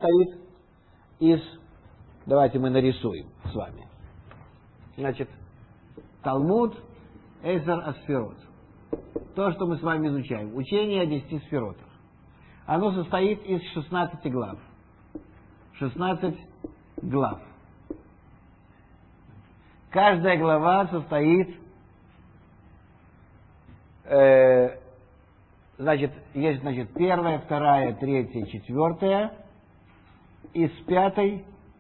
состоит из... Давайте мы нарисуем с вами. Значит, Талмуд Эзер Асферот. То, что мы с вами изучаем. Учение о 10 сферотах. Оно состоит из 16 глав. 16 глав. Каждая глава состоит... есть, первая, вторая, третья, четвертая. Из пятой...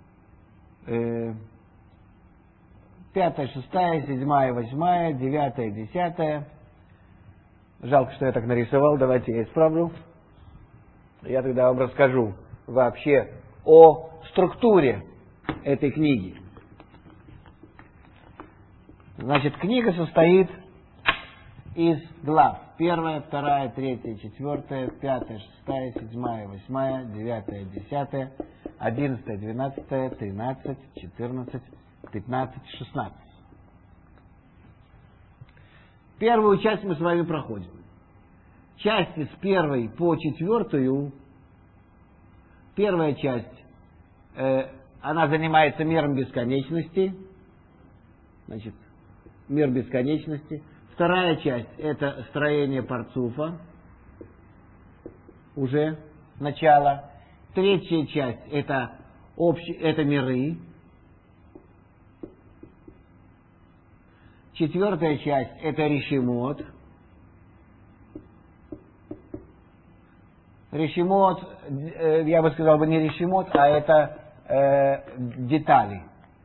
пятая, шестая, седьмая, восьмая, девятая, десятая. Жалко, что я так нарисовал. Давайте я исправлю. Я тогда вам расскажу вообще о структуре этой книги. Значит, книга состоит из глав. Первая, вторая, третья, четвертая, пятая, шестая, седьмая, восьмая, девятая, десятая, 11, 12, 13, 14, 15, 16. Первую часть мы с вами проходим. Части с 1 по 4, первая часть, она занимается миром бесконечности. Значит, мир бесконечности. Вторая часть – это строение парцуфа, уже начало. Третья часть – это миры. Четвертая часть – это решимот. Решимот, я бы сказал не решимот, а это детали.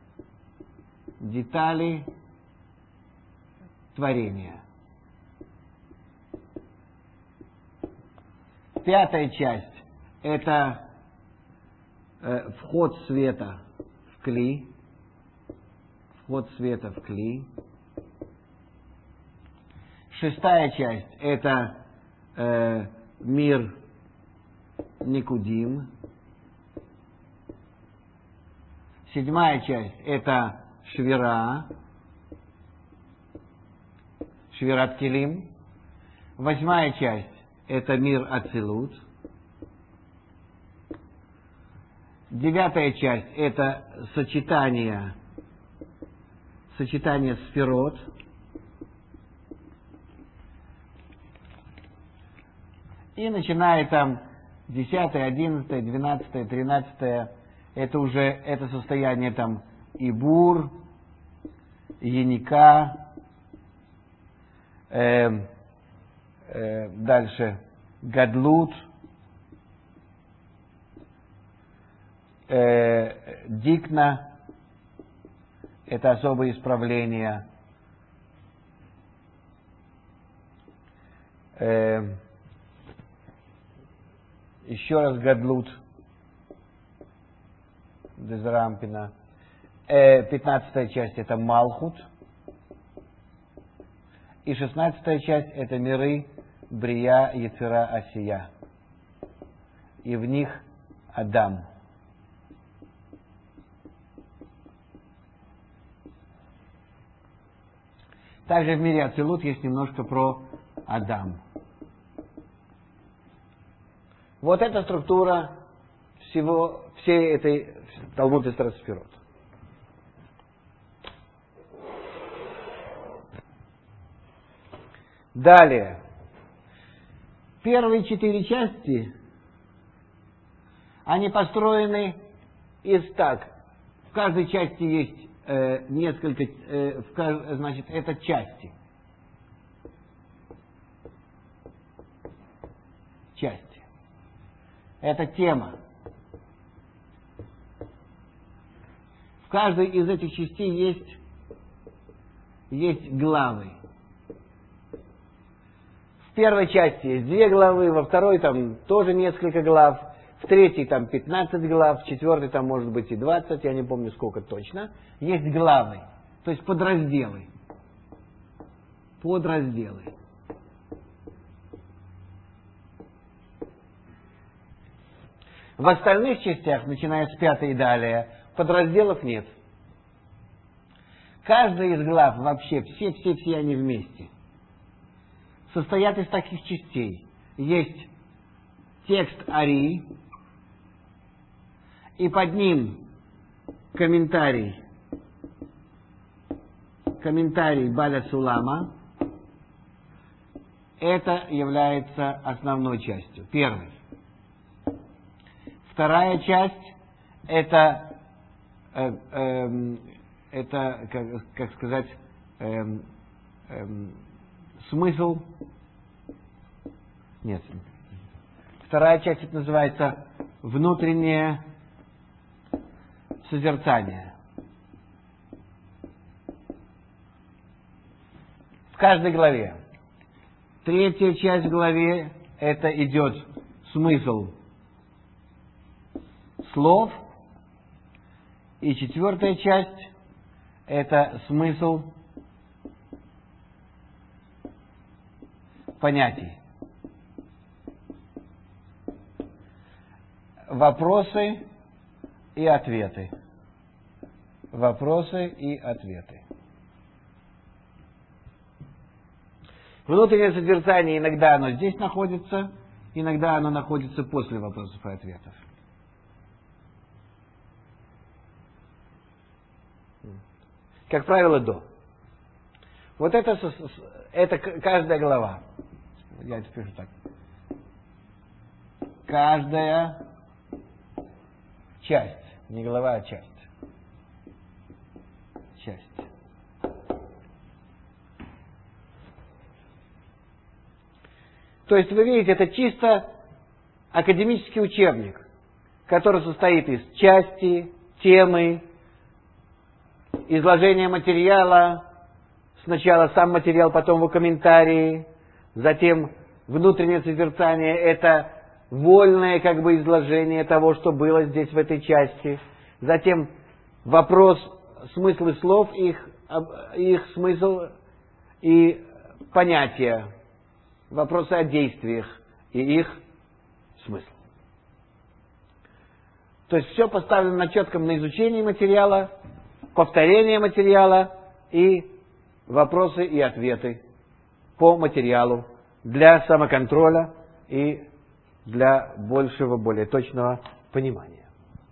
Детали творения. Пятая часть – это вход света в кли. Вход света в кли. Шестая часть – это мир Никудим. Седьмая часть – это Швира. Швират Келим. Восьмая часть – это мир Ацилут. Девятая часть – это сочетание сферот. И начиная там 10, 11, 12, 13, это состояние там Ибур, Яника, дальше Гадлут, Дикна, это особые исправления, еще раз Гадлут, Дезрампина. 15-я часть это Малхут. И 16-я часть это миры Брия, Яцера, Асия. И в них Адам. Также в мире Ацилут есть немножко про Адам. Вот эта структура всей этой Талмуд Эзер Сферот. Далее. Первые 4 части, они построены из так. В каждой части есть несколько, значит, это части. Части. Это тема. В каждой из этих частей есть главы. В первой части есть 2 главы, во второй там тоже несколько глав, в третьей там 15 глав, в четвертой там может быть и 20, я не помню сколько точно. Есть главы, то есть подразделы. Подразделы. В остальных частях, начиная с 5 и далее, подразделов нет. Каждая из глав, вообще, все они вместе, состоят из таких частей. Есть текст Ари, и под ним комментарий Баля Сулама, это является основной частью. Первый. Вторая часть это как сказать, смысл. Нет. Вторая часть это называется внутреннее созерцание. В каждой главе. Третья часть в главе это идет смысл слов. И четвертая часть это смысл понятий. Вопросы и ответы. Вопросы и ответы. Внутреннее созерцание иногда оно здесь находится, иногда оно находится после вопросов и ответов. Как правило, до. Вот это каждая глава. Я это пишу так. Каждая часть. Не глава, а часть. Часть. То есть, вы видите, это чисто академический учебник, который состоит из части, темы, изложения материала, сначала сам материал, потом его комментарии, затем внутреннее созерцание, это вольное как бы изложение того, что было здесь в этой части, затем вопрос, смыслы слов, их смысл и понятия, вопросы о действиях и их смысл. То есть все поставлено на четком на изучении материала, повторение материала и вопросы и ответы по материалу для самоконтроля и для большего, более точного понимания.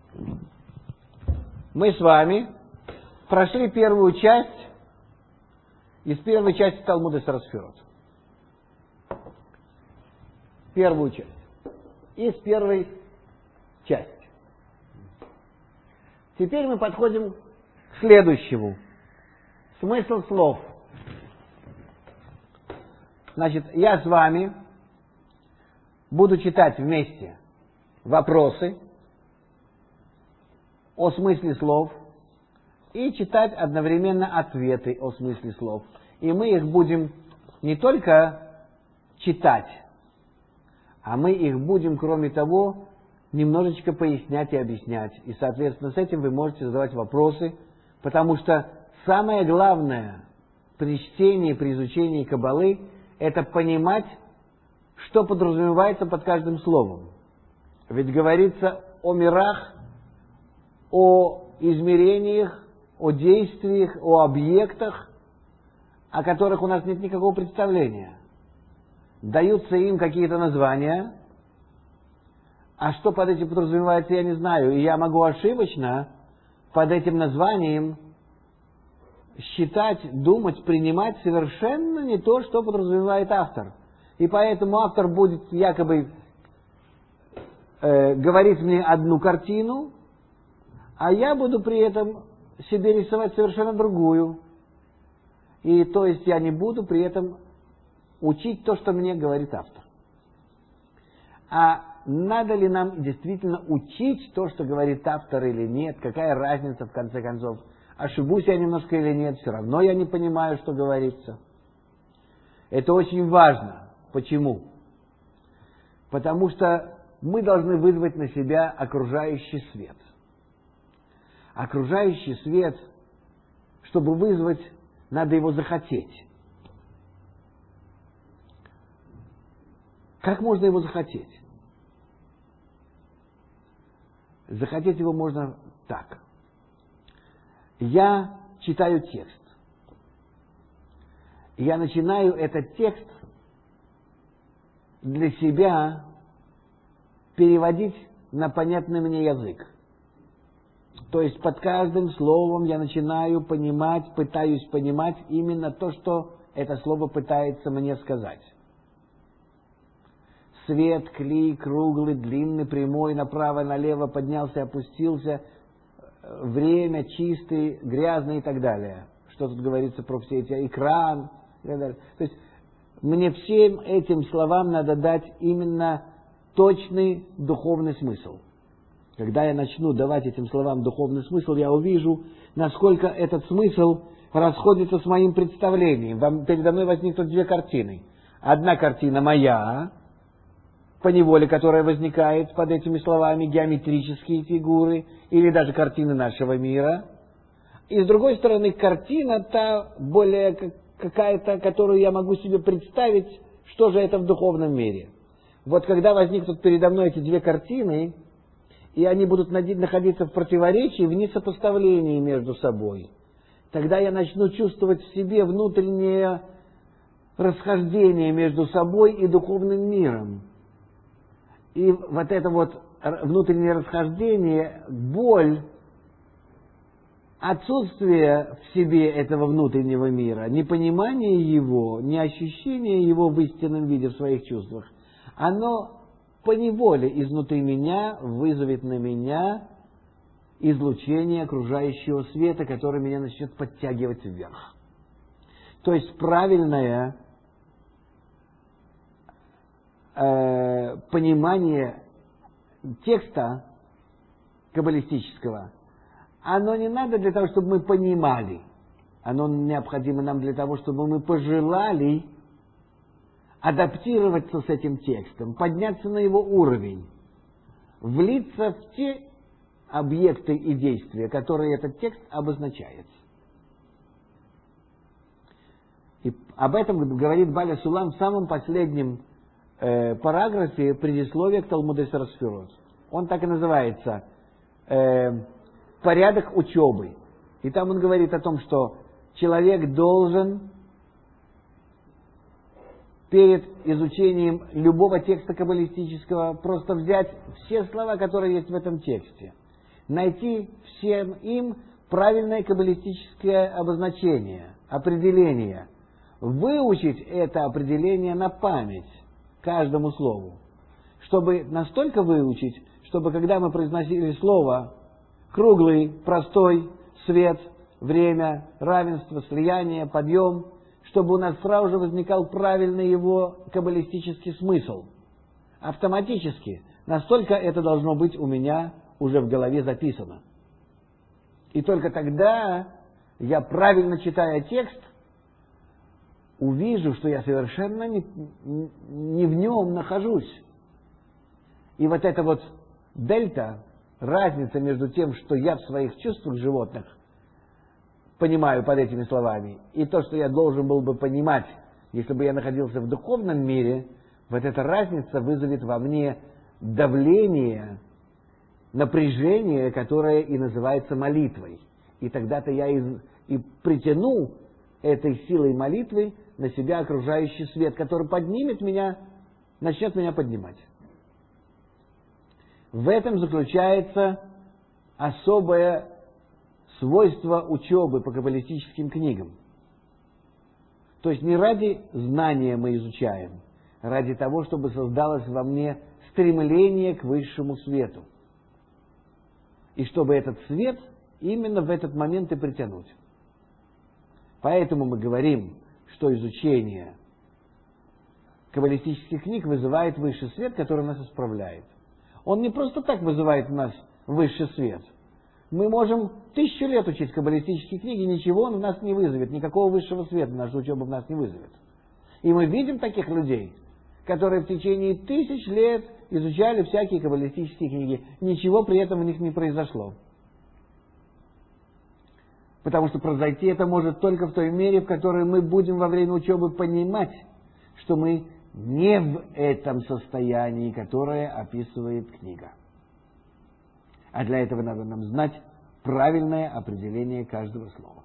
Мы с вами прошли первую часть из первой части Талмуда Эсер ха-Сфирот. Первую часть. Из первой части. Теперь мы подходим к следующему. Смысл слов. Значит, я с вами буду читать вместе вопросы о смысле слов и читать одновременно ответы о смысле слов. И мы их будем не только читать, а мы их будем, кроме того, немножечко пояснять и объяснять. И, соответственно, с этим вы можете задавать вопросы, потому что самое главное при чтении, при изучении Каббалы – это понимать, что подразумевается под каждым словом. Ведь говорится о мирах, о измерениях, о действиях, о объектах, о которых у нас нет никакого представления. Даются им какие-то названия, а что под этим подразумевается, я не знаю. И я могу ошибочно под этим названием считать, думать, принимать совершенно не то, что подразумевает автор. И поэтому автор будет якобы говорить мне одну картину, а я буду при этом себе рисовать совершенно другую. И то есть я не буду при этом учить то, что мне говорит автор. А надо ли нам действительно учить то, что говорит автор или нет? Какая разница в конце концов? Ошибусь я немножко или нет? Все равно я не понимаю, что говорится. Это очень важно. Почему? Потому что мы должны вызвать на себя окружающий свет. Окружающий свет, чтобы вызвать, надо его захотеть. Как можно его захотеть? Захотеть его можно так. Я читаю текст. Я начинаю этот текст для себя переводить на понятный мне язык. То есть под каждым словом я начинаю понимать, пытаюсь понимать именно то, что это слово пытается мне сказать. Свет, кли, круглый, длинный, прямой, направо, налево, поднялся, опустился, время, чистый, грязный и так далее. Что тут говорится про все эти экран и так далее. То есть мне всем этим словам надо дать именно точный духовный смысл. Когда я начну давать этим словам духовный смысл, я увижу, насколько этот смысл расходится с моим представлением. Передо мной возникнут две картины. Одна картина моя, поневоле, которая возникает под этими словами, геометрические фигуры или даже картины нашего мира. И с другой стороны, картина та более какая-то, которую я могу себе представить, что же это в духовном мире. Вот когда возникнут передо мной эти две картины, и они будут находиться в противоречии, в несопоставлении между собой, тогда я начну чувствовать в себе внутреннее расхождение между собой и духовным миром. И вот это вот внутреннее расхождение, боль, отсутствие в себе этого внутреннего мира, непонимание его, неощущение его в истинном виде в своих чувствах, оно поневоле изнутри меня вызовет на меня излучение окружающего света, которое меня начнет подтягивать вверх. То есть правильное понимание текста каббалистического, оно не надо для того, чтобы мы понимали. Оно необходимо нам для того, чтобы мы пожелали адаптироваться с этим текстом, подняться на его уровень, влиться в те объекты и действия, которые этот текст обозначает. И об этом говорит Баля Сулам в самом последнем параграфе предисловия к Талмуд Эйсер ха-Сфирот. Он так и называется «Порядок учебы». И там он говорит о том, что человек должен перед изучением любого текста каббалистического просто взять все слова, которые есть в этом тексте, найти всем им правильное каббалистическое обозначение, определение, выучить это определение на память каждому слову, чтобы настолько выучить, чтобы когда мы произносили слово круглый, простой, свет, время, равенство, слияние, подъем, чтобы у нас сразу же возникал правильный его каббалистический смысл. Автоматически. Настолько это должно быть у меня уже в голове записано. И только тогда я, правильно читая текст, увижу, что я совершенно не в нем нахожусь. И вот эта вот дельта, разница между тем, что я в своих чувствах животных понимаю под этими словами, и то, что я должен был бы понимать, если бы я находился в духовном мире, вот эта разница вызовет во мне давление, напряжение, которое и называется молитвой. И тогда-то я и притяну этой силой молитвы на себя окружающий свет, который поднимет меня, начнет меня поднимать. В этом заключается особое свойство учебы по каббалистическим книгам. То есть не ради знания мы изучаем, а ради того, чтобы создалось во мне стремление к высшему свету. И чтобы этот свет именно в этот момент и притянуть. Поэтому мы говорим, что изучение каббалистических книг вызывает высший свет, который нас исправляет. Он не просто так вызывает у нас высший свет. Мы можем 1000 лет учить каббалистические книги, ничего он в нас не вызовет, никакого высшего света наша учеба в нас не вызовет. И мы видим таких людей, которые в течение 1000 лет изучали всякие каббалистические книги, ничего при этом в них не произошло. Потому что произойти это может только в той мере, в которой мы будем во время учебы понимать, что мы не в этом состоянии, которое описывает книга. А для этого надо нам знать правильное определение каждого слова.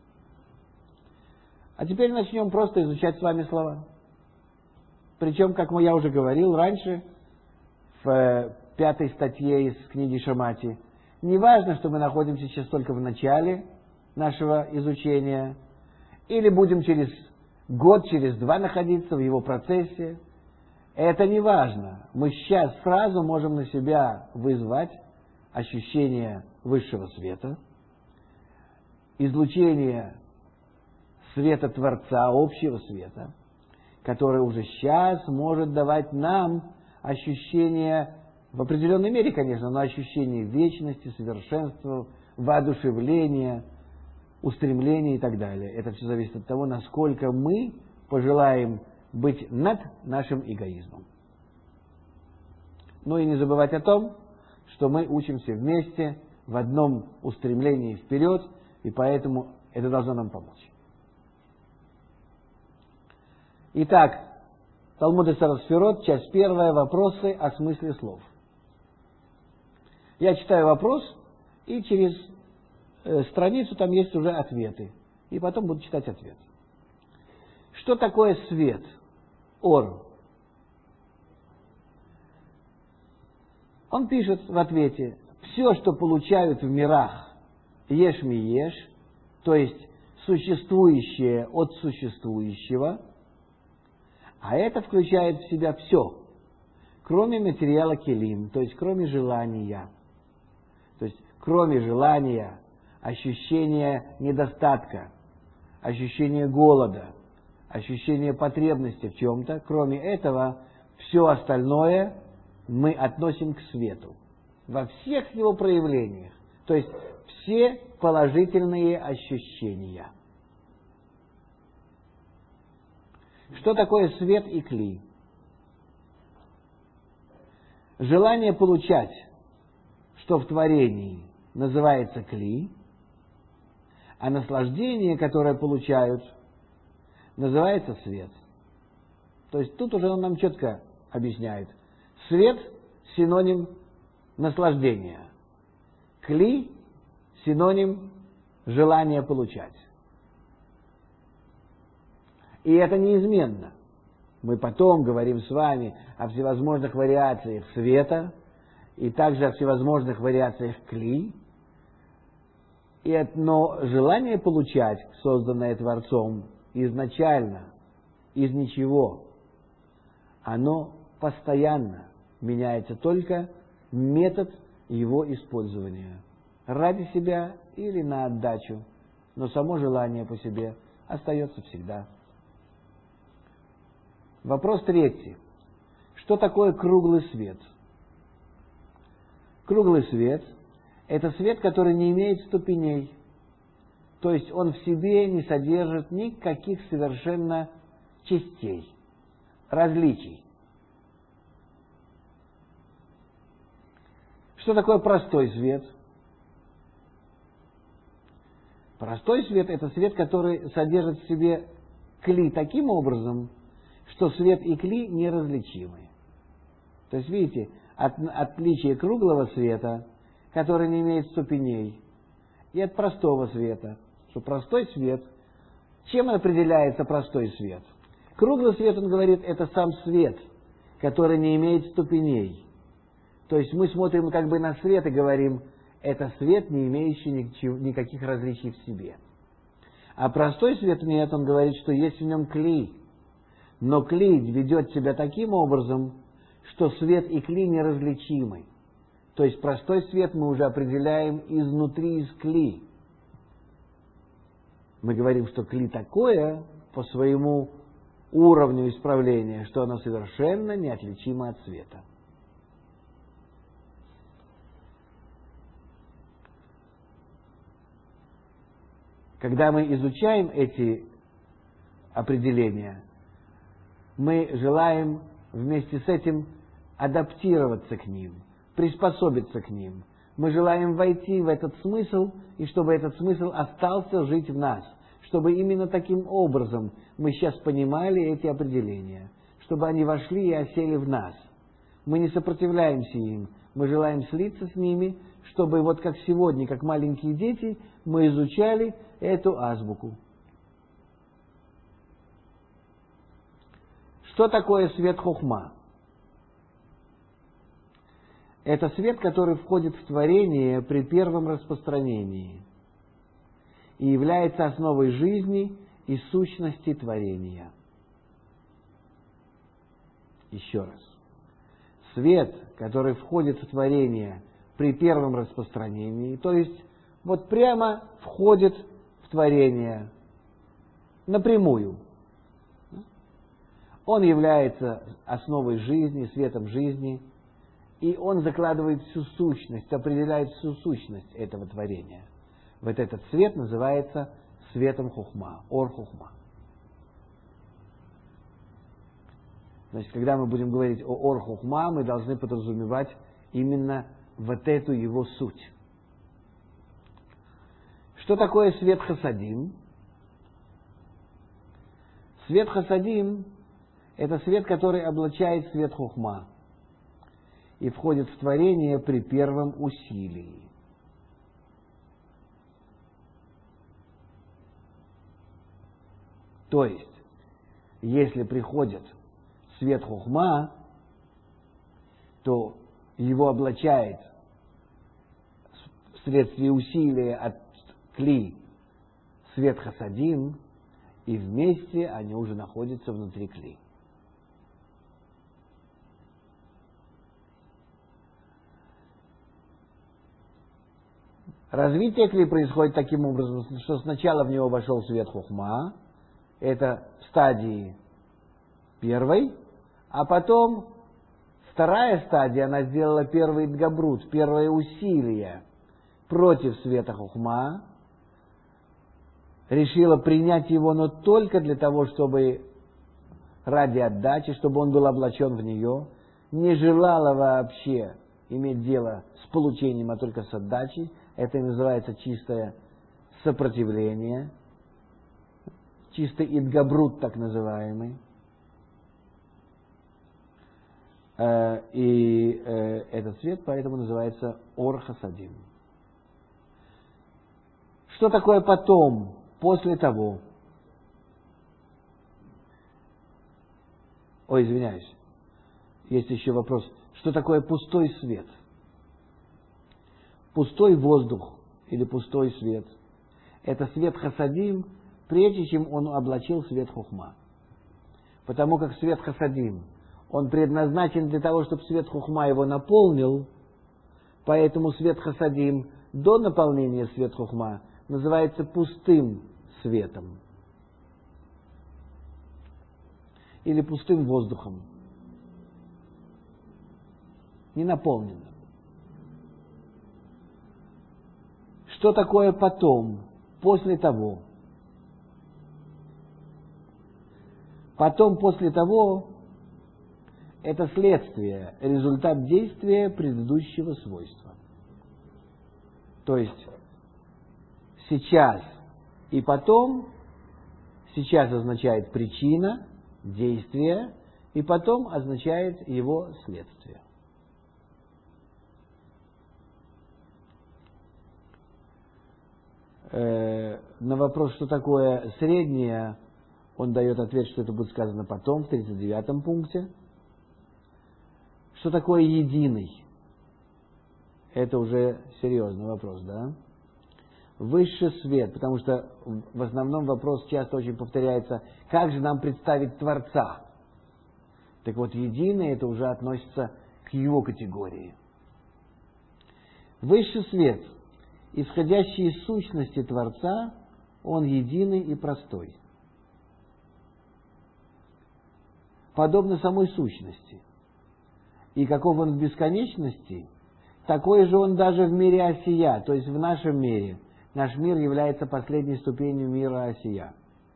А теперь начнем просто изучать с вами слова. Причем, как я уже говорил раньше, в 5 статье из книги Шамати, Не важно, что мы находимся сейчас только в начале нашего изучения, или будем через год, через два находиться в его процессе. Это не важно. Мы сейчас сразу можем на себя вызвать ощущение высшего света, излучение света Творца, общего света, который уже сейчас может давать нам ощущение, в определенной мере, конечно, но ощущение вечности, совершенства, воодушевления, устремления и так далее. Это все зависит от того, насколько мы пожелаем быть над нашим эгоизмом. Ну и не забывать о том, что мы учимся вместе в одном устремлении вперед, и поэтому это должно нам помочь. Итак, Талмуд Эсер ха-Сфирот, часть первая, вопросы о смысле слов. Я читаю вопрос, и через страницу там есть уже ответы. И потом буду читать ответ. Что такое свет? Ор. Он пишет в ответе: все, что получают в мирах еш ми еш, то есть существующее от существующего, а это включает в себя все, кроме материала келим, то есть кроме желания. То есть кроме желания, ощущения недостатка, ощущения голода, ощущения потребности в чем-то, кроме этого, все остальное мы относим к свету во всех его проявлениях. То есть все положительные ощущения. Что такое свет и кли? Желание получать, что в творении называется кли, а наслаждение, которое получают, называется свет. То есть тут уже он нам четко объясняет. Свет – синоним наслаждения. Кли – синоним желания получать. И это неизменно. Мы потом говорим с вами о всевозможных вариациях света и также о всевозможных вариациях кли. Но желание получать, созданное Творцом изначально, из ничего, оно постоянно меняется, только метод его использования. Ради себя или на отдачу, но само желание по себе остается всегда. Вопрос третий. Что такое круглый свет? Круглый свет – это свет, который не имеет ступеней. То есть он в себе не содержит никаких совершенно частей, различий. Что такое простой свет? Простой свет – это свет, который содержит в себе кли таким образом, что свет и кли неразличимы. То есть, видите, отличие круглого света, который не имеет ступеней, и от простого света. Что простой свет, чем определяется простой свет? Круглый свет, он говорит, это сам свет, который не имеет ступеней. То есть мы смотрим как бы на свет и говорим, это свет, не имеющий никаких различий в себе. А простой свет нет, он говорит, что есть в нем кли. Но кли ведет себя таким образом, что свет и кли неразличимы. То есть простой свет мы уже определяем изнутри, из кли. Мы говорим, что кли такое по своему уровню исправления, что оно совершенно неотличимо от света. Когда мы изучаем эти определения, мы желаем вместе с этим адаптироваться к ним, приспособиться к ним. Мы желаем войти в этот смысл, и чтобы этот смысл остался жить в нас, чтобы именно таким образом мы сейчас понимали эти определения, чтобы они вошли и осели в нас. Мы не сопротивляемся им, мы желаем слиться с ними, чтобы вот как сегодня, как маленькие дети, мы изучали эту азбуку. Что такое свет хохма? Это свет, который входит в творение при первом распространении и является основой жизни и сущности творения. Еще раз. Свет, который входит в творение при первом распространении, то есть вот прямо входит в творение напрямую. Он является основой жизни, светом жизни, и он закладывает всю сущность, определяет всю сущность этого творения. Вот этот свет называется светом хухма, ор хухма. Значит, когда мы будем говорить о ор хухма, мы должны подразумевать именно вот эту его суть. Что такое свет хасадим? Свет хасадим – это свет, который облачает свет хухма и входит в творение при первом усилии. То есть, если приходит свет хухма, то его облачает вследствие усилия от кли свет хасадим, и вместе они уже находятся внутри кли. Развитие кли происходит таким образом, что сначала в него вошел свет хухма, это в стадии первой, а потом вторая стадия, она сделала первый дгабрут, первое усилие против света хухма, решила принять его, но только для того, чтобы ради отдачи, чтобы он был облачен в нее, не желала вообще иметь дело с получением, а только с отдачей. Это и называется чистое сопротивление, чистый идгабрут так называемый. И этот свет поэтому называется ор хасадим. Что такое потом, после того? Ой, извиняюсь. Есть еще вопрос. Что такое пустой свет? Пустой воздух или пустой свет – это свет хасадим, прежде чем он облачил свет хухма. Потому как свет хасадим, он предназначен для того, чтобы свет хухма его наполнил, поэтому свет хасадим до наполнения свет хухма называется пустым светом или пустым воздухом, не наполненным. Что такое потом, после того? Потом, после того, это следствие, результат действия предыдущего свойства. То есть, сейчас и потом, сейчас означает причина, действие, и потом означает его следствие. На вопрос, что такое среднее, он дает ответ, что это будет сказано потом, в 39-м пункте. Что такое единый? Это уже серьезный вопрос, да? Высший свет, потому что в основном вопрос часто очень повторяется, как же нам представить Творца? Так вот, единый, это уже относится к его категории. Высший свет, исходящий из сущности Творца, он единый и простой. Подобно самой сущности. И каков он в бесконечности, такой же он даже в мире Осия, то есть в нашем мире. Наш мир является последней ступенью мира Осия.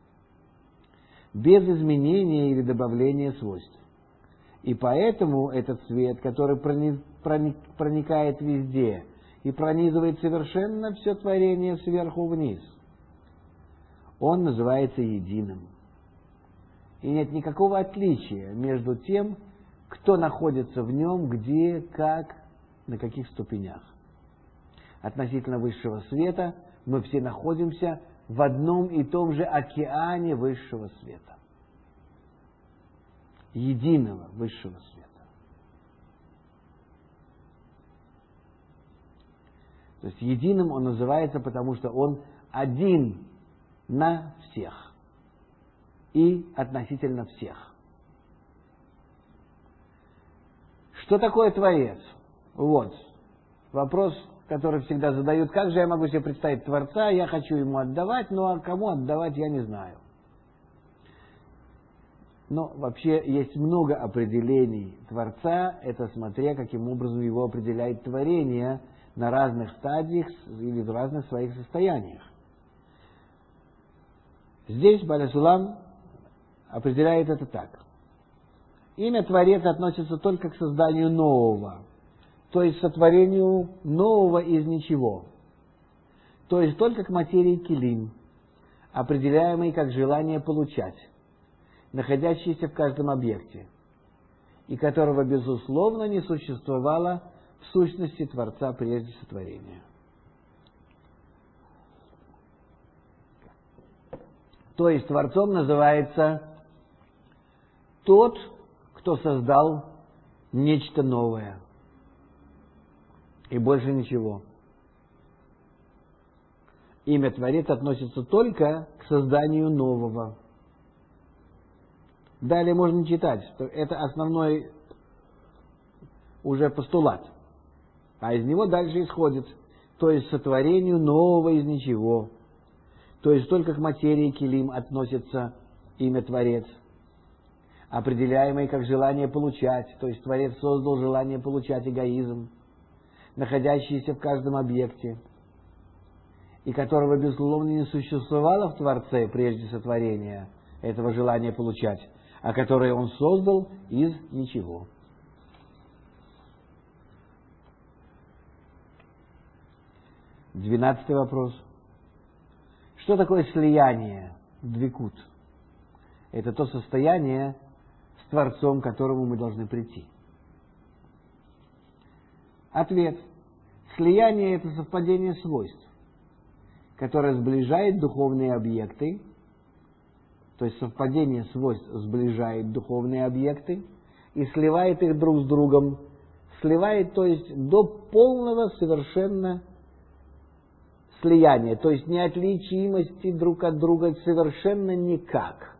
Без изменения или добавления свойств. И поэтому этот свет, который проникает везде и пронизывает совершенно все творение сверху вниз, он называется единым. И нет никакого отличия между тем, кто находится в нем, где, как, на каких ступенях. Относительно высшего света мы все находимся в одном и том же океане высшего света. Единого высшего света. То есть единым он называется, потому что он один на всех и относительно всех. Что такое Творец? Вот вопрос, который всегда задают. Как же я могу себе представить Творца? Я хочу ему отдавать, но кому отдавать, я не знаю. Но вообще есть много определений Творца, это смотря, каким образом его определяет творение на разных стадиях или в разных своих состояниях. Здесь Бааль ха-Сулам определяет это так. Имя Творец относится только к созданию нового, то есть сотворению нового из ничего, то есть только к материи килим, определяемой как желание получать, находящейся в каждом объекте, и которого, безусловно, не существовало в сущности Творца прежде сотворения. То есть Творцом называется тот, кто создал нечто новое. И больше ничего. Имя Творец относится только к созданию нового. Далее можно читать, что это основной уже постулат. А из него дальше исходит, то есть сотворению нового из ничего. То есть только к материи килим относится имя Творец, определяемое как желание получать, то есть Творец создал желание получать, эгоизм, находящийся в каждом объекте, и которого, безусловно, не существовало в Творце прежде сотворения этого желания получать, а которое он создал из ничего. Двенадцатый вопрос. Что такое слияние, двикут? Это то состояние с Творцом, к которому мы должны прийти. Ответ. Слияние – это совпадение свойств, которое сближает духовные объекты, то есть совпадение свойств сближает духовные объекты и сливает их друг с другом, сливает, то есть до полного совершенно слияния, то есть неотличимости друг от друга совершенно никак.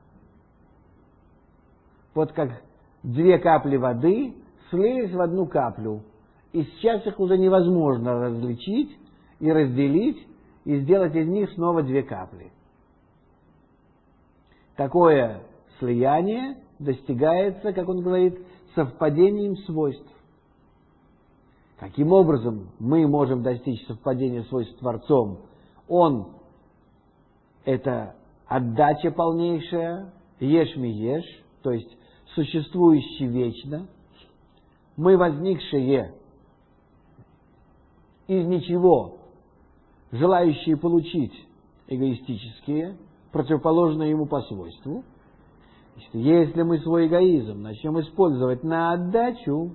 Вот как две капли воды слились в одну каплю, и сейчас их уже невозможно различить и разделить, и сделать из них снова две капли. Такое слияние достигается, как он говорит, совпадением свойств. Каким образом мы можем достичь совпадения свойств с Творцом? Он – это отдача полнейшая, еш ми еш, то есть существующий вечно. Мы возникшие из ничего, желающие получить, эгоистические, противоположные ему по свойству. Если мы свой эгоизм начнем использовать на отдачу,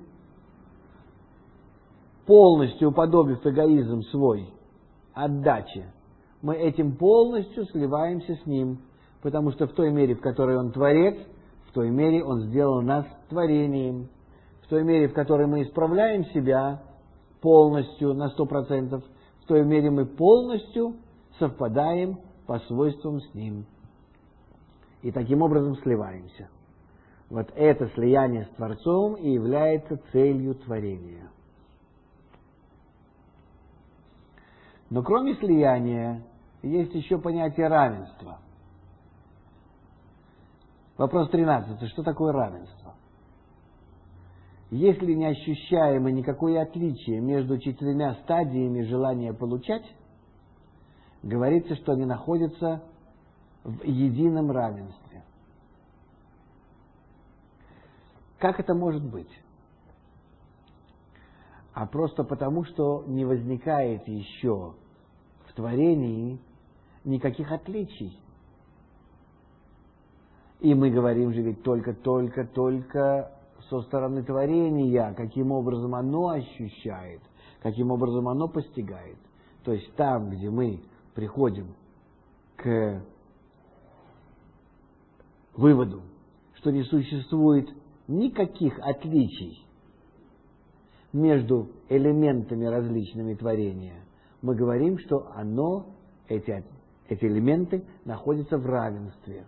полностью уподобив эгоизм свой отдаче, мы этим полностью сливаемся с ним, потому что в той мере, в которой он творец, в той мере он сделал нас творением, в той мере, в которой мы исправляем себя полностью на 100%, в той мере мы полностью совпадаем по свойствам с ним. И таким образом сливаемся. Вот это слияние с Творцом и является целью творения. Но кроме слияния есть еще понятие равенства. Вопрос 13. Что такое равенство? Если не ощущаемо никакое отличие между четырьмя стадиями желания получать, говорится, что они находятся в едином равенстве. Как это может быть? А просто потому, что не возникает еще в творении никаких отличий. И мы говорим же ведь только со стороны творения, каким образом оно ощущает, каким образом оно постигает. То есть там, где мы приходим к выводу, что не существует никаких отличий между элементами различными творения, мы говорим, что эти элементы находятся в равенстве.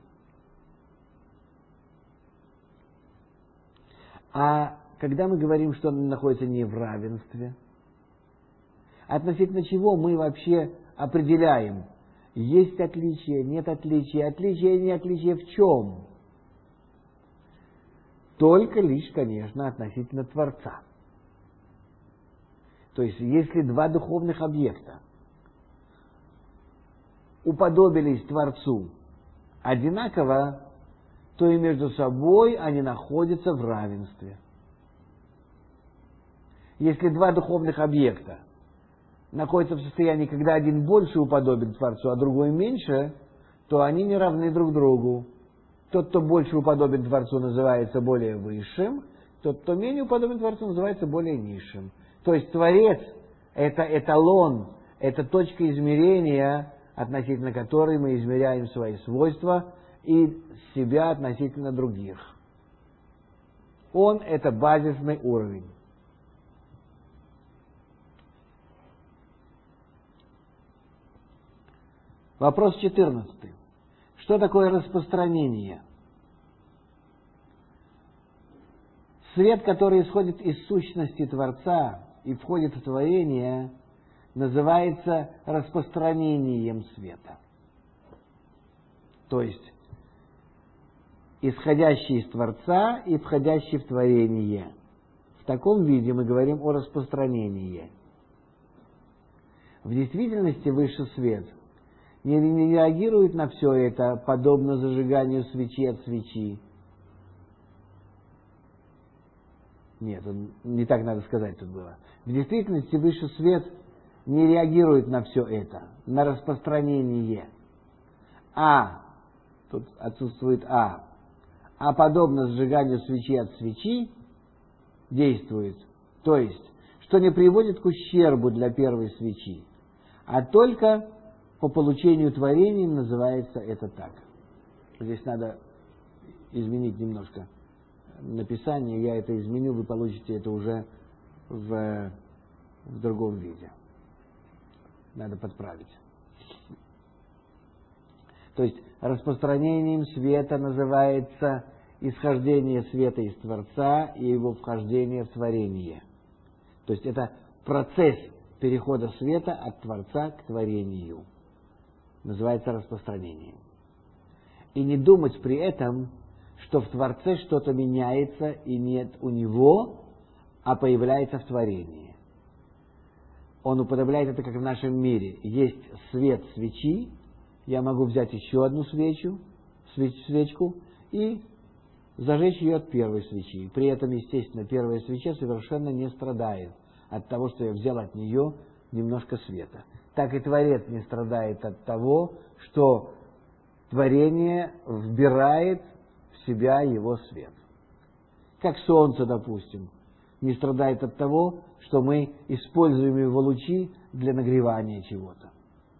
А когда мы говорим, что они находятся не в равенстве, относительно чего мы вообще определяем, есть отличие, нет отличия, отличие или не отличие в чем? Только лишь, конечно, относительно Творца. То есть, если два духовных объекта уподобились Творцу одинаково, то и между собой они находятся в равенстве. Если два духовных объекта находятся в состоянии, когда один больше уподобен Творцу, а другой меньше, то они не равны друг другу. Тот, кто больше уподобен Творцу, называется более высшим, тот, кто менее уподобен Творцу, называется более низшим. То есть Творец – это эталон, это точка измерения, относительно которой мы измеряем свои свойства и себя относительно других. Он – это базисный уровень. Вопрос 14. Что такое распространение? Свет, который исходит из сущности Творца и входит в творение, называется распространением света. То есть, исходящий из Творца и входящий в творение. В таком виде мы говорим о распространении. В действительности высший свет не реагирует на все это, подобно зажиганию свечи от свечи. Нет, не так надо сказать тут было. В действительности высший свет не реагирует на все это, на распространение. Тут отсутствует а подобно сжиганию свечи от свечи действует, то есть, что не приводит к ущербу для первой свечи, а только по получению творения называется это так. Здесь надо изменить немножко написание, я это изменю, вы получите это уже в другом виде. Надо подправить. То есть распространением света называется исхождение света из Творца и его вхождение в творение. То есть это процесс перехода света от Творца к творению. Называется распространением. И не думать при этом, что в Творце что-то меняется и нет у него, а появляется в творении. Он уподобляет это, как в нашем мире. Есть свет свечи, я могу взять еще одну свечку и зажечь ее от первой свечи. При этом, естественно, первая свеча совершенно не страдает от того, что я взял от нее немножко света. Так и Творец не страдает от того, что творение вбирает в себя его свет. Как солнце, допустим, не страдает от того, что мы используем его лучи для нагревания чего-то.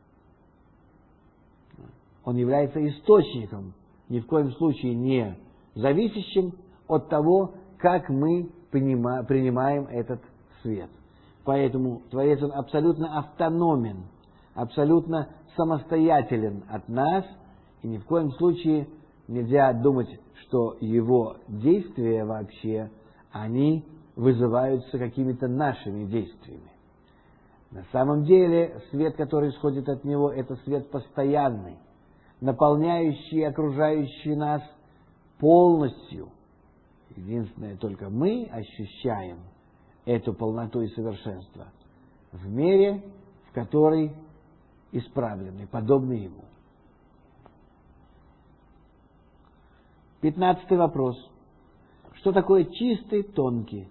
Он является источником, ни в коем случае не зависящим от того, как мы принимаем этот свет. Поэтому Творец, он абсолютно автономен, абсолютно самостоятелен от нас, и ни в коем случае нельзя думать, что его действия вообще, они вызываются какими-то нашими действиями. На самом деле, свет, который исходит от него, это свет постоянный, наполняющий окружающий нас полностью. Единственное, только мы ощущаем эту полноту и совершенство в мере, в которой исправлены, подобны ему. 15 вопрос. Что такое чистый, тонкий?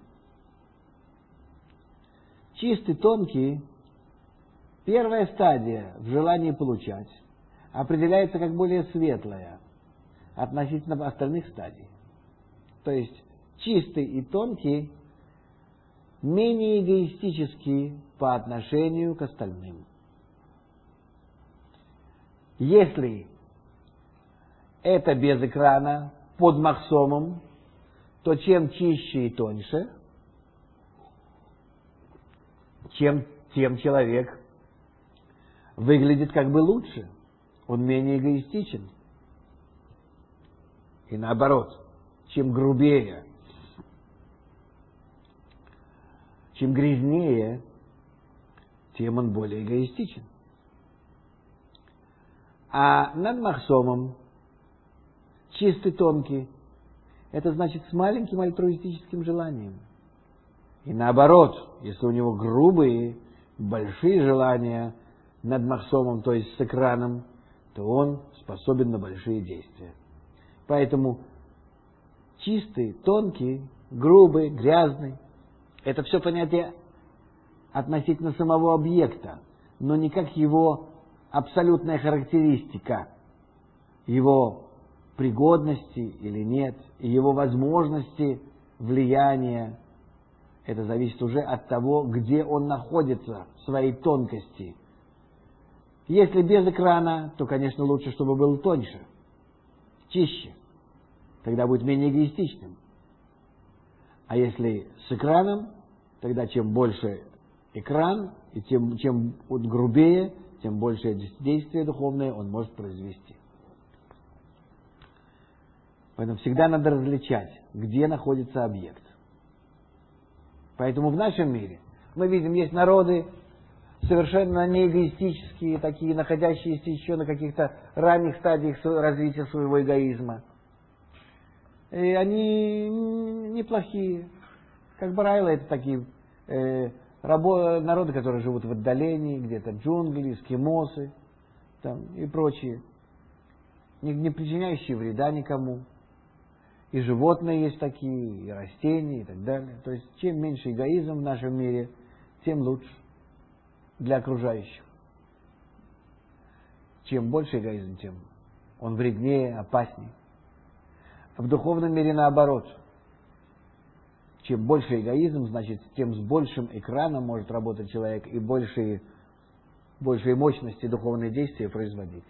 Чистый, тонкий, первая стадия в желании получать, определяется как более светлая относительно остальных стадий. То есть чистый и тонкий менее эгоистический по отношению к остальным. Если это без экрана, под махсомом, то чем чище и тоньше, тем человек выглядит как бы лучше, он менее эгоистичен. И наоборот, чем грубее, чем грязнее, тем он более эгоистичен. А над махсомом чистый, тонкий, это значит с маленьким альтруистическим желанием. И наоборот, если у него грубые, большие желания над махсомом, то есть с экраном, то он способен на большие действия. Поэтому чистый, тонкий, грубый, грязный — это все понятие относительно самого объекта, но не как его абсолютная характеристика, его пригодности или нет, и его возможности влияния. Это зависит уже от того, где он находится в своей тонкости. Если без экрана, то, конечно, лучше, чтобы был тоньше, чище. Тогда будет менее эгоистичным. А если с экраном, тогда чем больше экран, и чем он грубее, тем больше действие духовное он может произвести. Поэтому всегда надо различать, где находится объект. Поэтому в нашем мире мы видим, есть народы совершенно не эгоистические, такие, находящиеся еще на каких-то ранних стадиях развития своего эгоизма. И они неплохие. Как Барайла, это такие народы, которые живут в отдалении, где-то джунгли, эскимосы там, и прочие, не причиняющие вреда никому. И животные есть такие, и растения, и так далее. То есть, чем меньше эгоизм в нашем мире, тем лучше для окружающих. Чем больше эгоизм, тем он вреднее, опаснее. В духовном мире наоборот. Чем больше эгоизм, значит, тем с большим экраном может работать человек и большие мощности духовные действия производить.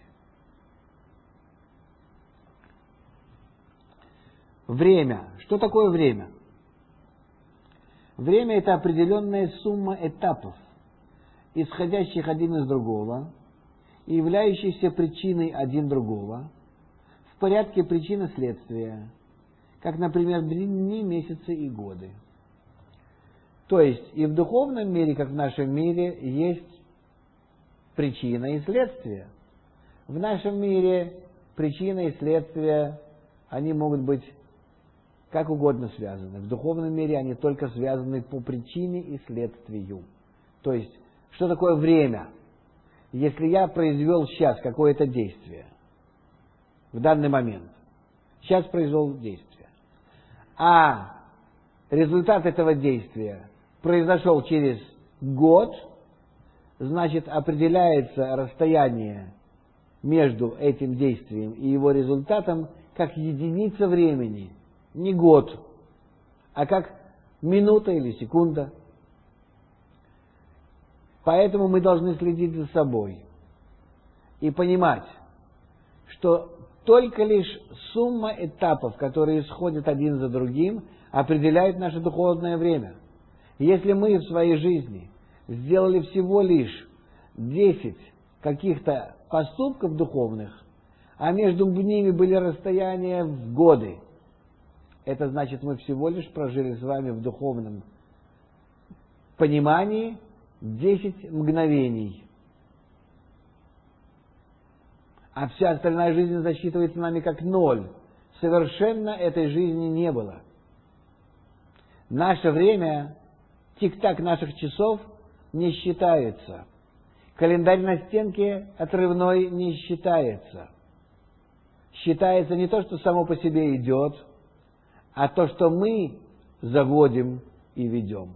Время. Что такое время? Время — это определенная сумма этапов, исходящих один из другого и являющихся причиной один другого в порядке причины-следствия, как, например, дни, месяцы и годы. То есть и в духовном мире, как в нашем мире, есть причина и следствие. В нашем мире причина и следствие, они могут быть как угодно связаны. В духовном мире они только связаны по причине и следствию. То есть, что такое время? Если я произвел сейчас какое-то действие, в данный момент, сейчас произвел действие, а результат этого действия произошел через год, значит, определяется расстояние между этим действием и его результатом как единица времени. Не год, а как минута или секунда. Поэтому мы должны следить за собой и понимать, что только лишь сумма этапов, которые исходят один за другим, определяет наше духовное время. Если мы в своей жизни сделали всего лишь 10 каких-то поступков духовных, а между ними были расстояния в годы, это значит, мы всего лишь прожили с вами в духовном понимании 10 мгновений. А вся остальная жизнь засчитывается нами как 0. Совершенно этой жизни не было. Наше время, тик-так наших часов не считается. Календарь на стенке отрывной не считается. Считается не то, что само по себе идет, а то, что мы заводим и ведем.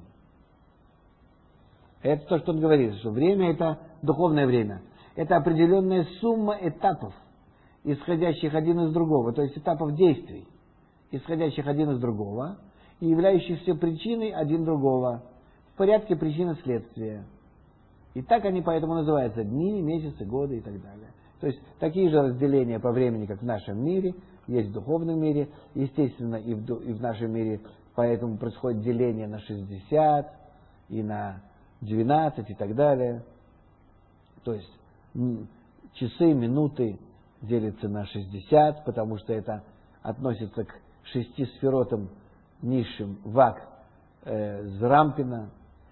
Это то, что он говорит, что время — это духовное время. Это определенная сумма этапов, исходящих один из другого, то есть этапов действий, исходящих один из другого и являющихся причиной один другого в порядке причины-следствия. И так они поэтому называются дни, месяцы, годы и так далее. То есть такие же разделения по времени, как в нашем мире, есть в духовном мире, естественно, и в нашем мире, поэтому происходит деление на 60 и на 12 и так далее. То есть часы, минуты делятся на 60, потому что это относится к 6 сферотам низшим Вак Зрампина,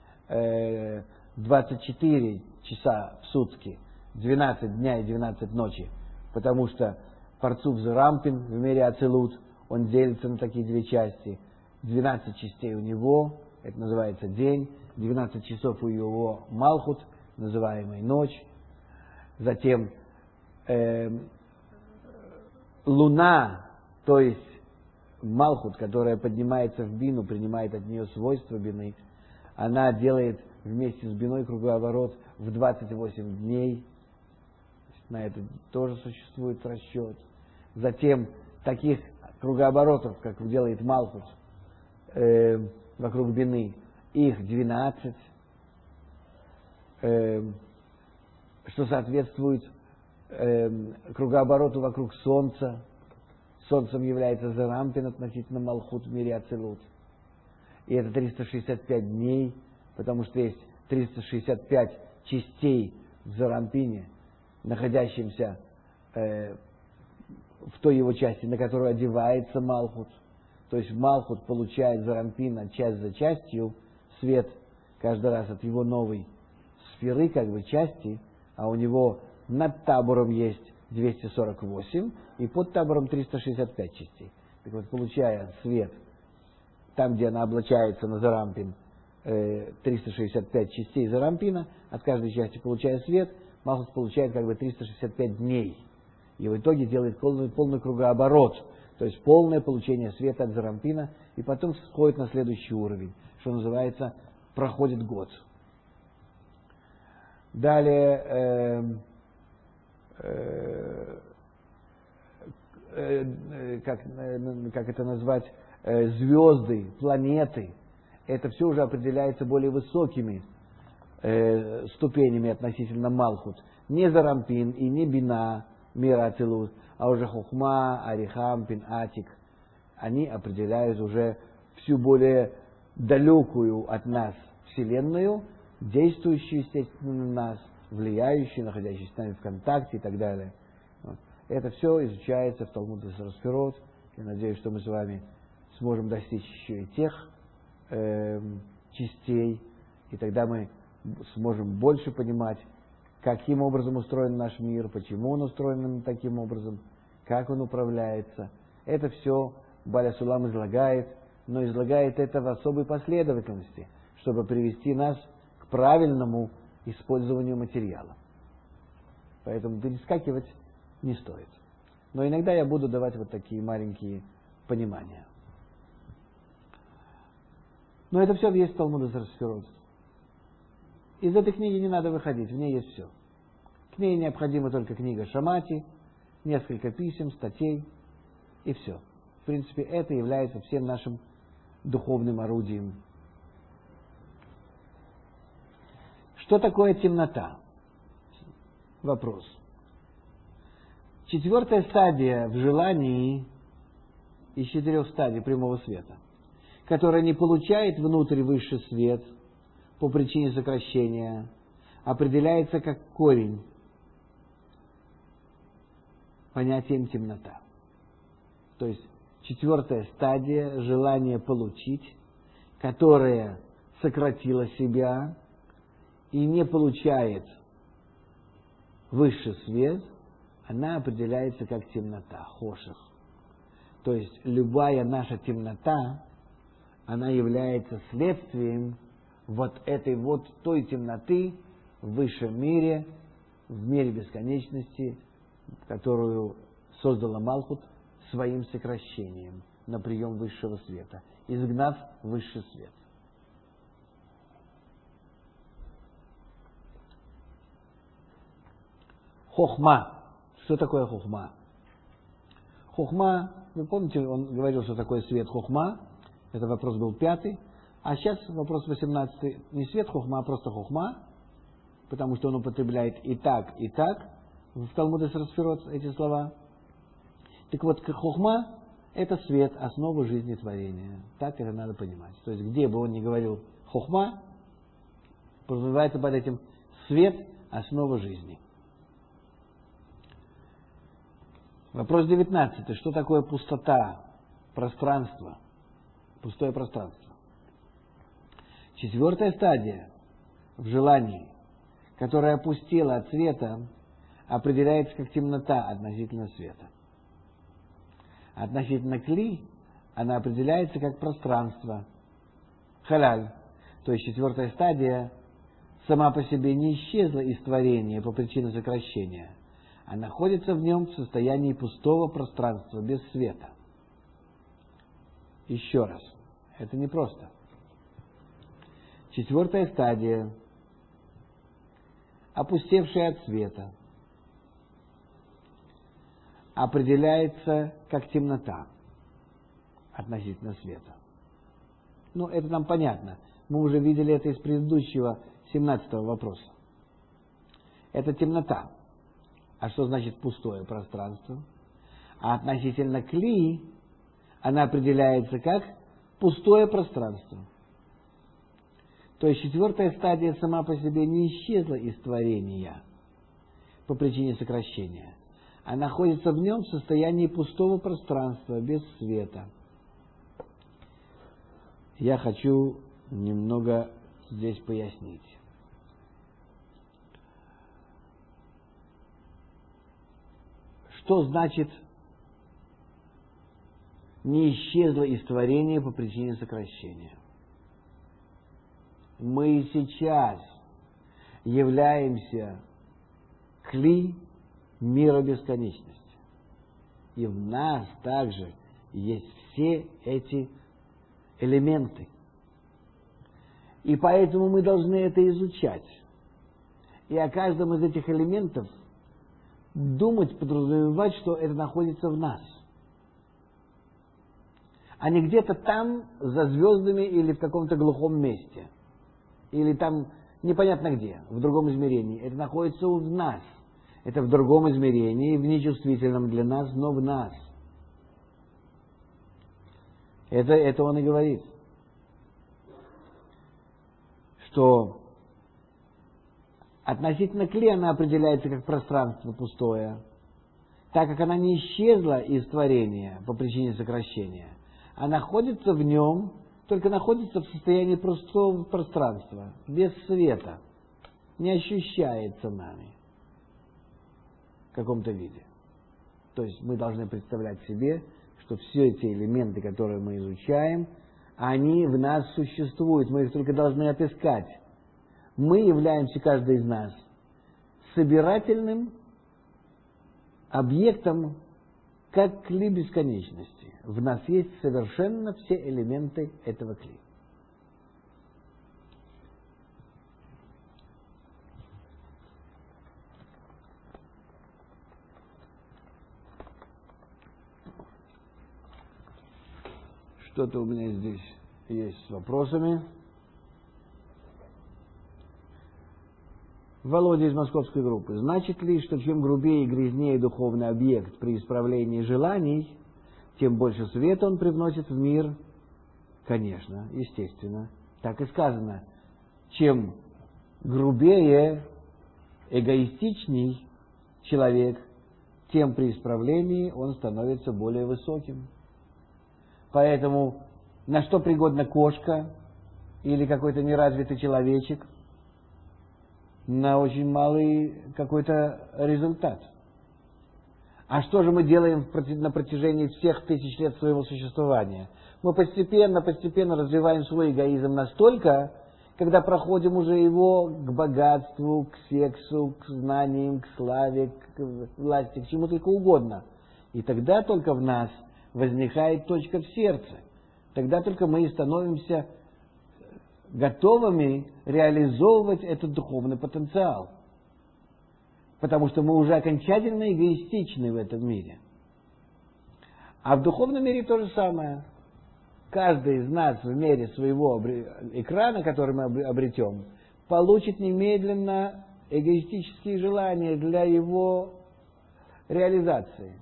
24 часа в сутки, 12 дня и 12 ночи, потому что Парцуф Зрампин в мире Ацилут, он делится на такие две части. 12 частей у него, это называется день, 12 часов у его Малхут, называемый ночь. Затем Луна, то есть Малхут, которая поднимается в Бину, принимает от нее свойства Бины, она делает вместе с Биной кругооборот в 28 дней. На это тоже существует расчет. Затем таких кругооборотов, как делает Малхут вокруг Бины, их 12, что соответствует кругообороту вокруг Солнца. Солнцем является Зерампин относительно Малхут в мире Ацилут. И это 365 дней, потому что есть 365 частей в Зерампине, находящимся в той его части, на которую одевается Малхут. То есть Малхут получает Зерампина часть за частью свет каждый раз от его новой сферы, как бы части, а у него над табором есть 248 и под табором 365 частей. Так вот, получая свет там, где она облачается на Зерампин, 365 частей Зерампина, от каждой части получая свет, Малхут получает как бы 365 дней. И в итоге делает полный кругооборот, то есть полное получение света от Зерампина, и потом сходит на следующий уровень, что называется, проходит год. Далее, как это назвать, звезды, планеты, это все уже определяется более высокими ступенями относительно Малхут. Не Зерампин и не Бина мира Ацилут, а уже Хохма, Арихам, Пин, Атик. Они определяют уже всю более далекую от нас Вселенную, действующую, естественно, на нас, влияющую, находящуюся с нами в контакте и так далее. Вот. Это все изучается в Талмуд Эсер Сферот. Я надеюсь, что мы с вами сможем достичь еще и тех частей, и тогда мы сможем больше понимать, каким образом устроен наш мир, почему он устроен таким образом, как он управляется. Это все Баля Сулам излагает, но излагает это в особой последовательности, чтобы привести нас к правильному использованию материала. Поэтому перескакивать не стоит. Но иногда я буду давать вот такие маленькие понимания. Но это все есть в Талмуд Эсер Сферот. Из этой книги не надо выходить, в ней есть все. К ней необходима только книга Шамати, несколько писем, статей и все. В принципе, это является всем нашим духовным орудием. Что такое темнота? Вопрос. 4-я стадия в желании из 4 стадий прямого света, которая не получает внутрь высший свет по причине сокращения, определяется как корень понятием темнота. То есть 4-я стадия желания получить, которая сократила себя и не получает высший свет, она определяется как темнота, хоших. То есть любая наша темнота, она является следствием вот этой вот той темноты в высшем мире, в мире бесконечности, которую создала Малхут своим сокращением на прием высшего света, изгнав высший свет. Хохма. Что такое хохма? Хохма, вы помните, он говорил, что такое свет хохма. Это вопрос был 5. А сейчас вопрос 18. Не свет хохма, а просто хохма, потому что он употребляет и так, в Талмуд Эсер Сферот эти слова. Так вот, хохма – это свет, основа жизни творения. Так это надо понимать. То есть, где бы он ни говорил хохма, подразумевается под этим свет, основа жизни. Вопрос 19. Что такое пустота, пространство? Пустое пространство. 4-я стадия в желании, которая опустела от света, определяется как темнота относительно света. Относительно кли она определяется как пространство. Халяль, то есть 4-я стадия, сама по себе не исчезла из творения по причине сокращения, а находится в нем в состоянии пустого пространства, без света. Еще раз, это непросто. 4-я стадия, опустевшая от света, определяется как темнота относительно света. Ну, это нам понятно. Мы уже видели это из предыдущего 17-го вопроса. Это темнота. А что значит пустое пространство? А относительно кли она определяется как пустое пространство. То есть 4-я стадия сама по себе не исчезла из творения по причине сокращения, а находится в нем в состоянии пустого пространства, без света. Я хочу немного здесь пояснить. Что значит не исчезло из творения по причине сокращения? Мы и сейчас являемся кли мира бесконечности. И в нас также есть все эти элементы. И поэтому мы должны это изучать. И о каждом из этих элементов думать, подразумевать, что это находится в нас. А не где-то там, за звездами или в каком-то глухом месте. Или там непонятно где, в другом измерении. Это находится в нас. Это в другом измерении, в нечувствительном для нас, но в нас. Это он и говорит. Что относительно кли она определяется как пространство пустое, так как она не исчезла из творения по причине сокращения, а находится в нем, только находится в состоянии пустого пространства, без света, не ощущается нами в каком-то виде. То есть мы должны представлять себе, что все эти элементы, которые мы изучаем, они в нас существуют, мы их только должны отыскать. Мы являемся, каждый из нас, собирательным объектом как кли бесконечности. В нас есть совершенно все элементы этого кли. Что-то у меня здесь есть с вопросами. Володя из московской группы. Значит ли, что чем грубее и грязнее духовный объект при исправлении желаний, тем больше света он привносит в мир? Конечно, естественно. Так и сказано. Чем грубее, эгоистичней человек, тем при исправлении он становится более высоким. Поэтому на что пригодна кошка или какой-то неразвитый человечек? На очень малый какой-то результат. А что же мы делаем на протяжении всех тысяч лет своего существования? Мы постепенно развиваем свой эгоизм настолько, когда проходим уже его к богатству, к сексу, к знаниям, к славе, к власти, к чему только угодно. И тогда только в нас возникает точка в сердце. Тогда только мы и становимся готовыми реализовывать этот духовный потенциал. Потому что мы уже окончательно эгоистичны в этом мире. А в духовном мире то же самое. Каждый из нас в мере своего экрана, который мы обретем, получит немедленно эгоистические желания для его реализации.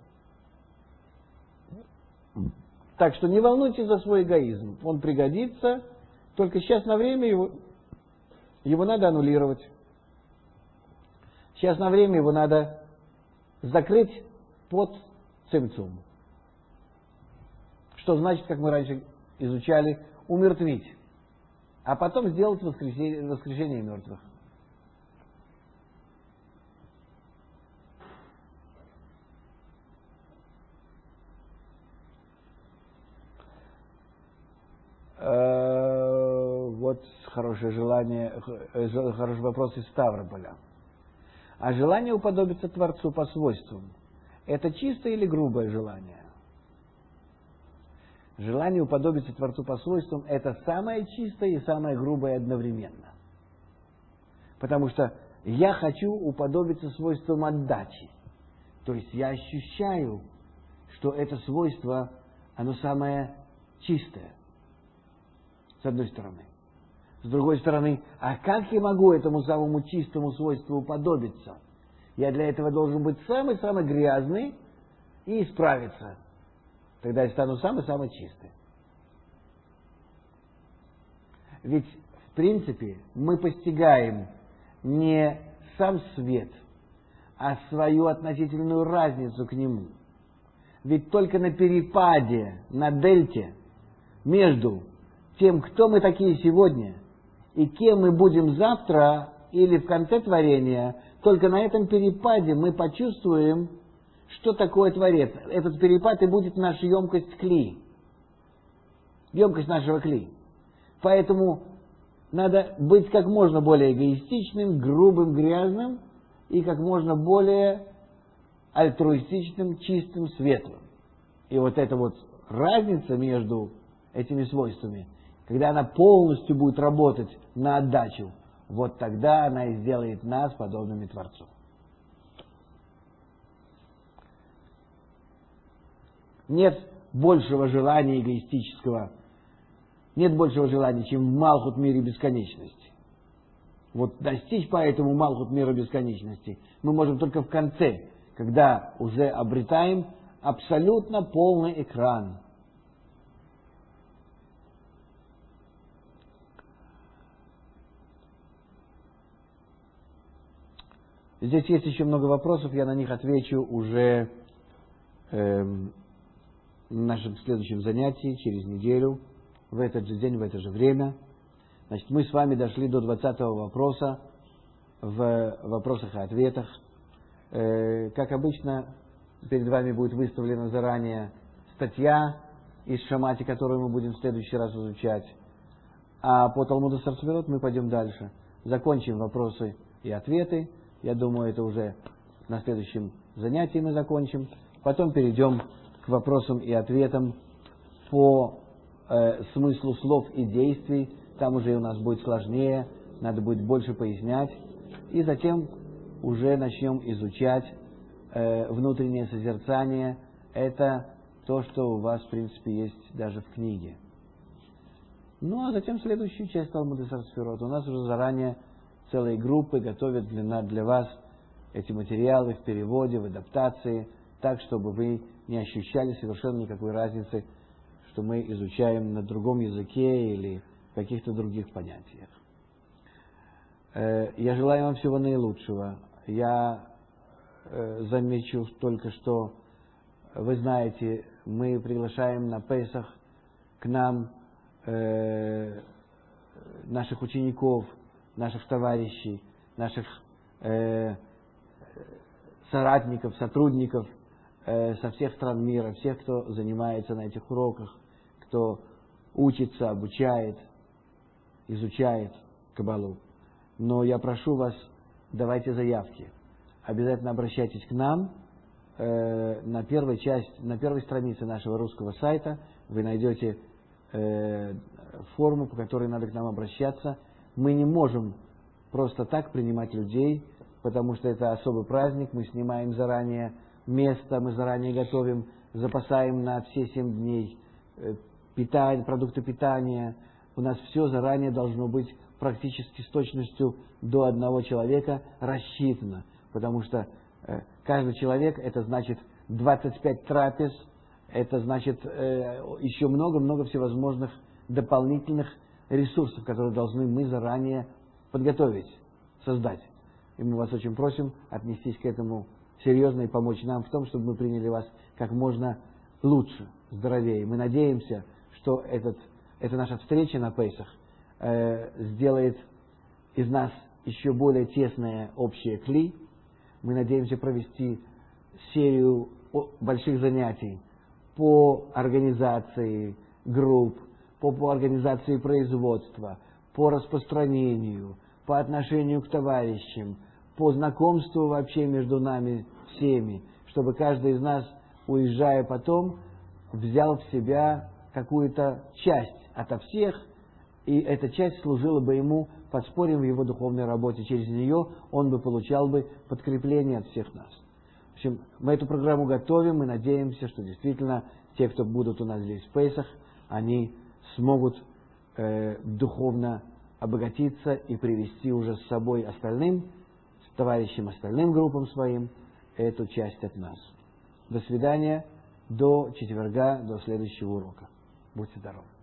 Так что не волнуйтесь за свой эгоизм. Он пригодится, только сейчас на время его надо аннулировать. Сейчас на время его надо закрыть под цимцум. Что значит, как мы раньше изучали, умертвить, а потом сделать воскрешение мертвых. Вот хорошее желание, хороший вопрос из Ставрополя. А желание уподобиться Творцу по свойствам – это чистое или грубое желание? Желание уподобиться Творцу по свойствам – это самое чистое и самое грубое одновременно. Потому что я хочу уподобиться свойствам отдачи. То есть я ощущаю, что это свойство, оно самое чистое, с одной стороны. С другой стороны, а как я могу этому самому чистому свойству уподобиться? Я для этого должен быть самый-самый грязный и исправиться. Тогда я стану самый-самый чистый. Ведь, в принципе, мы постигаем не сам свет, а свою относительную разницу к нему. Ведь только на перепаде, на дельте между тем, кто мы такие сегодня, и кем мы будем завтра или в конце творения, только на этом перепаде мы почувствуем, что такое Творец. Этот перепад и будет наша емкость кли. Емкость нашего кли. Поэтому надо быть как можно более эгоистичным, грубым, грязным и как можно более альтруистичным, чистым, светлым. И вот эта вот разница между этими свойствами, когда она полностью будет работать на отдачу, вот тогда она и сделает нас подобными Творцу. Нет большего желания эгоистического, нет большего желания, чем в Малхут мире бесконечности. Вот достичь поэтому Малхут мира бесконечности мы можем только в конце, когда уже обретаем абсолютно полный экран. Здесь есть еще много вопросов, я на них отвечу уже в нашем следующем занятии, через неделю, в этот же день, в это же время. Значит, мы с вами дошли до 20-го вопроса в вопросах и ответах. Как обычно, перед вами будет выставлена заранее статья из Шамати, которую мы будем в следующий раз изучать. А по Талмуду Сарсферот мы пойдем дальше. Закончим вопросы и ответы. Я думаю, это уже на следующем занятии мы закончим. Потом перейдем к вопросам и ответам по смыслу слов и действий. Там уже у нас будет сложнее, надо будет больше пояснять. И затем уже начнем изучать внутреннее созерцание. Это то, что у вас, в принципе, есть даже в книге. Ну, а затем следующую часть Талмуда Сарсферот. У нас уже заранее целые группы готовят для вас эти материалы в переводе, в адаптации, так, чтобы вы не ощущали совершенно никакой разницы, что мы изучаем на другом языке или в каких-то других понятиях. Я желаю вам всего наилучшего. Я замечу только, что, вы знаете, мы приглашаем на Песах к нам наших учеников, наших товарищей, наших соратников, сотрудников со всех стран мира, всех, кто занимается на этих уроках, кто учится, обучает, изучает Кабалу. Но я прошу вас, давайте заявки. Обязательно обращайтесь к нам. На первой странице нашего русского сайта вы найдете форму, по которой надо к нам обращаться. Мы не можем просто так принимать людей, потому что это особый праздник, мы снимаем заранее место, мы заранее готовим, запасаем на все 7 дней продукты питания. У нас все заранее должно быть практически с точностью до 1 человека рассчитано, потому что каждый человек, это значит 25 трапез, это значит еще много-много всевозможных дополнительных ресурсов, которые должны мы заранее подготовить, создать. И мы вас очень просим отнестись к этому серьезно и помочь нам в том, чтобы мы приняли вас как можно лучше, здоровее. Мы надеемся, что эта наша встреча на Пейсах сделает из нас еще более тесное общее кли. Мы надеемся провести серию больших занятий по организации групп, по организации производства, по распространению, по отношению к товарищам, по знакомству вообще между нами всеми, чтобы каждый из нас, уезжая потом, взял в себя какую-то часть ото всех, и эта часть служила бы ему подспорьем в его духовной работе. Через нее он бы получал бы подкрепление от всех нас. В общем, мы эту программу готовим, мы надеемся, что действительно те, кто будут у нас здесь в Пейсах, они смогут духовно обогатиться и привести уже с собой остальным, с товарищам, остальным группам своим, эту часть от нас. До свидания, до четверга, до следующего урока. Будьте здоровы.